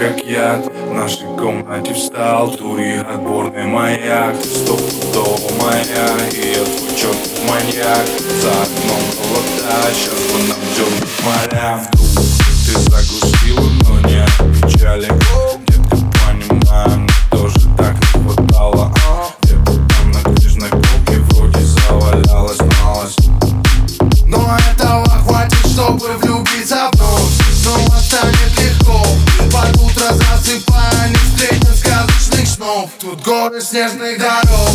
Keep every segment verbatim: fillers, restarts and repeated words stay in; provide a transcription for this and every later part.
как яд. В нашей комнате встал тури отборный маяк. Стопудово моя, и я твой чертов маньяк. За окном холода, сейчас бы нам дернуть моря. Ты загрустила, но не от печали. Где-то понимаю, мне тоже так не хватало. Где-то там на книжной полке вроде завалялась малость. Но этого хватит, чтобы влюбиться вновь. Снова станет легко, под утро засыпая, не встретим сказочных снов. Тут горы снежных дорог,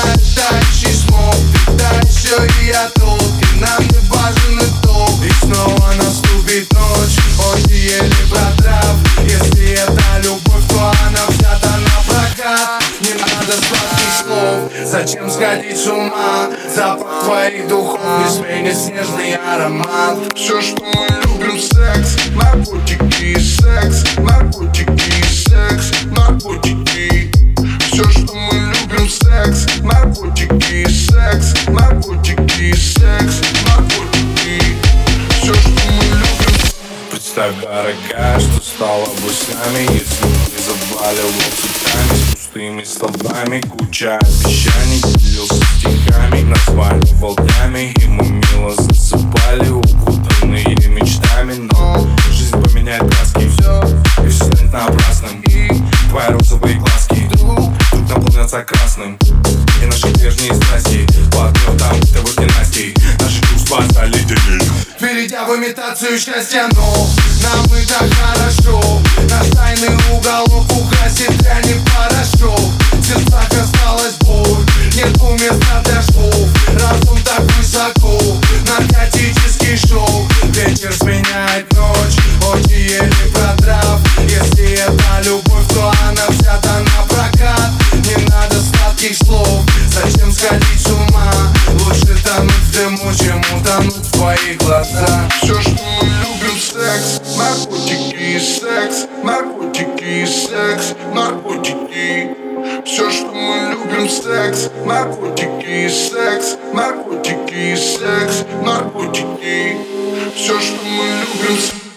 тающий смог. Да еще и я тут, и нам не важен итог. И снова наступит ночь, очи еле протрав. Если это любовь, то она взята на прокат. Не надо сладких слов, зачем сходить с ума? Запах твоих духов не сменит снежный аромат. Все, что мы любим, секс, наркотики и секс, наркотики и секс, наркотики. Все, что мы любим, секс, наркотики и секс, наркотики и секс, наркотики. Все, что мы любим. Представь, дорогая, что стало бы с нами, если бы ты заваливал цветами, с пустыми словами. Куча обещаний, делился стихами, названивал днями, и мы мило засыпали, укутанные мечтами. Но жизнь поменяет краски, все, и все станет напрасным. И твои розовые глазки вдруг наполнятся красным. И наши прежние страсти подметом того ненастей. Наши чувства заледенеют, перейдя в имитацию счастья, но нам и так хорошо. Наш тайный уголок украсит дрянь порошок. В сердцах осталась боль, нет места для швов. Разум так высоко, наркотический шоу. Вечер сменяет ночь, очи еле протрав. Если это любовь, то она взята на прокат. Не надо сладких слов, зачем сходить с ума? Лучше тонуть в дыму, чем утонуть в твоих глазах. Все, что мы любим, секс, наркотики и секс, наркотики и секс, наркотики. Все, что мы любим, секс, наркотики и секс, наркотики и секс, наркотики. Все, что мы любим, секс.